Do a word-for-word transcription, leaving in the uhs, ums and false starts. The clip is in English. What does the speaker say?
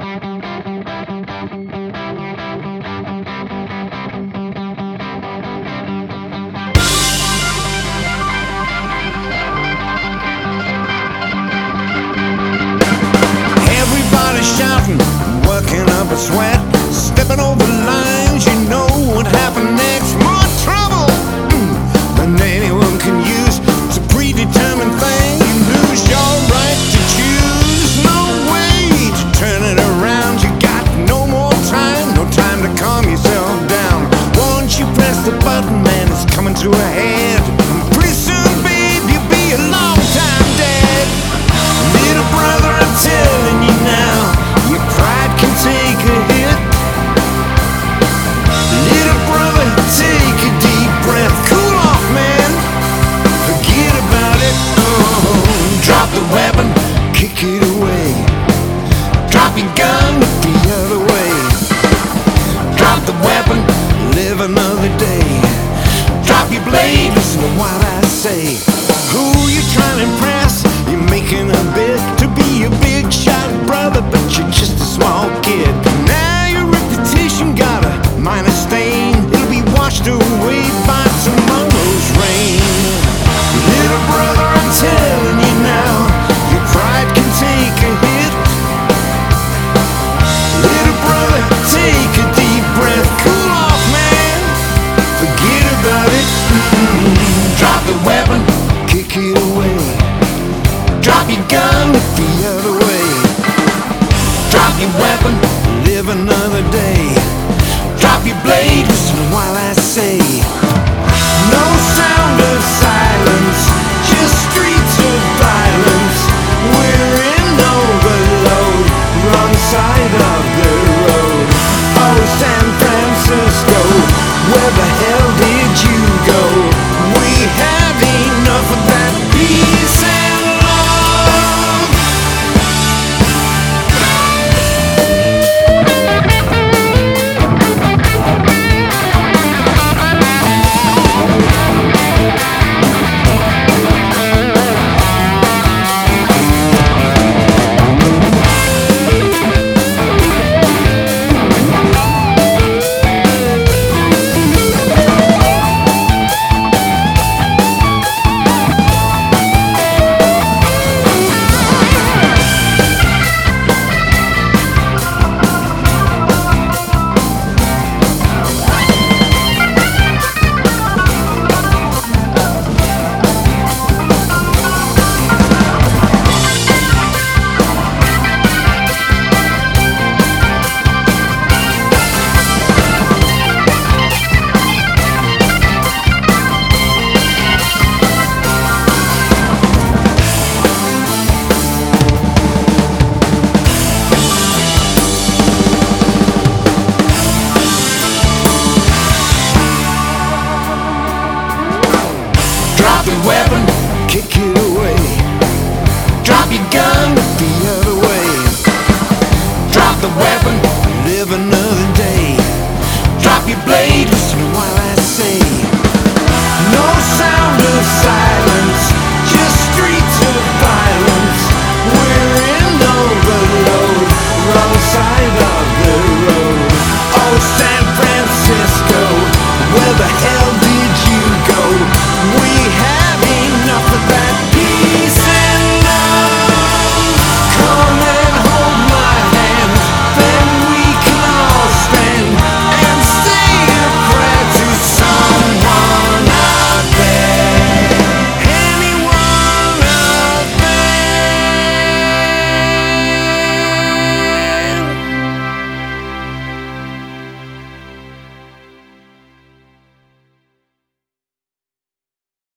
Shouting, working up a sweat, stepping over lines, you know what happened next. More trouble mm, than anyone can use. It's a predetermined thing, you lose your right to choose. No way to turn it around, you got no more time, no time to calm yourself down. Once you press the button, man, it's coming to a head. Pretty soon, babe, you'll be a long time dead. Little brother, I'm telling you now, your pride can take a hit. Little brother, take a deep breath. Cool off, man. Forget about it. Oh, drop the weapon, kick it away. Drop your gun, look the other way. Drop the weapon, live another day. Drop your blade, listen to what I say. Who you trying to impress? You're making a bid to be a big shot brother, but you're just a small kid. Now your reputation got a minor stain. It'll be washed away by tomorrow's rain. Little brother, I'm telling you now, your pride can take a hit. Little brother, take a deep breath. Cool off, man. Forget about it. Mm-hmm. Drop the weapon, kick it away. Drop your gun, look the other way. Drop your weapon, live another day. Drop your blade, listen while I say. No sound of silence, just streets of violence. We're in overload, wrong side of the road. Oh, San Francisco, where the hell did you go? We have enough of that peace and love. Drop your weapon, kick it away. Drop your gun, look the other way. Drop the weapon, live another day. Drop your blade,